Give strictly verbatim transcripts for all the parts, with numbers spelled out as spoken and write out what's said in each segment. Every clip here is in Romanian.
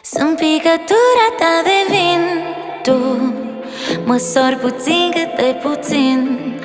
Sunt picătura ta de vin. Tu măsori puțin cât e puțin.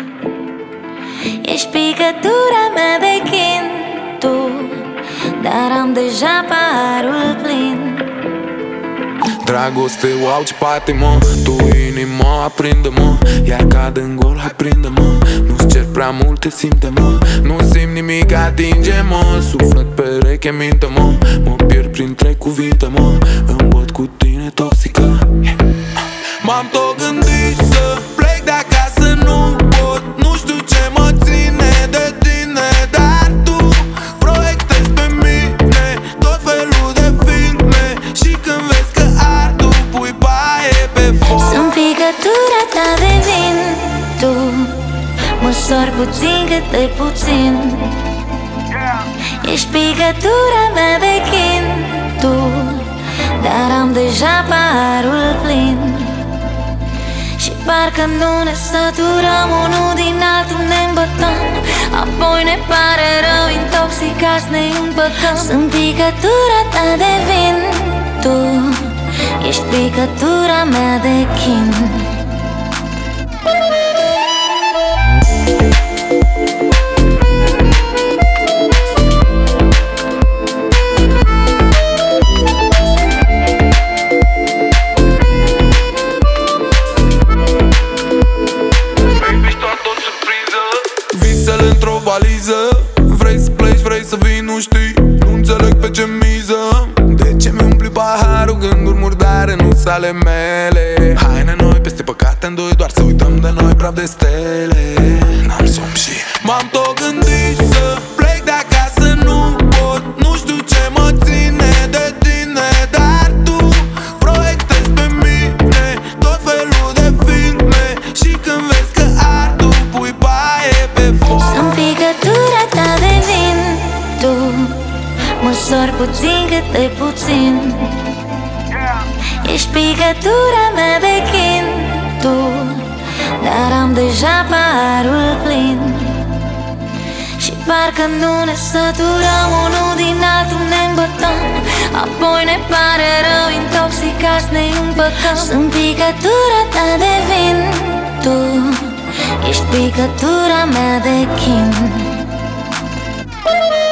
Ești picătura mea de chin. Tu, dar am deja paharul plin. Dragoste, wow, ce patimă. Tu inima, aprinde-mă. Iar cad în gol, hai prinde-mă. Nu-ți cer prea multe, simte-mă. Nu simt nimic, atinge-mă. Suflet, pereche, minte-mă. Mă pierd printre cuvinte, mă. Îmbăt cu tine toxică. M-am tot gândit să plec de acasă, nu pot. Nu știu ce mă ține de tine, dar tu proiectezi pe mine tot felul de filme. Și când vezi că ard, tu pui paie pe foc. Sunt picătura ta de vin. Tu măsori puțin cât e puțin. Ești picătura mea de chin. Tu, dar am deja paharul plin. Și parcă nu ne săturăm, unul din altul ne îmbătăm. Apoi ne pare rău, intoxicați ne împăcăm. Sunt picătura ta de vin. Tu ești picătura mea de chin. Visele într-o valiză. Vrei să pleci, vrei să vii, nu știi. Nu înțeleg pe ce miză. De ce mi-umpli paharul, gânduri murdare, nu sale mele. Haine noi peste păcate în doi, doar să uităm de noi, praf de stele. N-am somn și m-am tot gândit să plec de acasă, nu pot. Nu știu ce mă ține de tine, dar tu proiectezi pe mine tot felul de filme. Și când vezi că ard, tu pui paie pe foc. Sunt picătura ta de vin. Tu măsori puțin cât e puțin. Ești picătura mea de chin. Tu, dar am deja paharul plin. Și parcă nu ne săturăm, unul din altul ne îmbătăm. Apoi ne pare rău, intoxicați ne împăcăm. Sunt picătura ta de vin. Tu ești picătura mea de chin.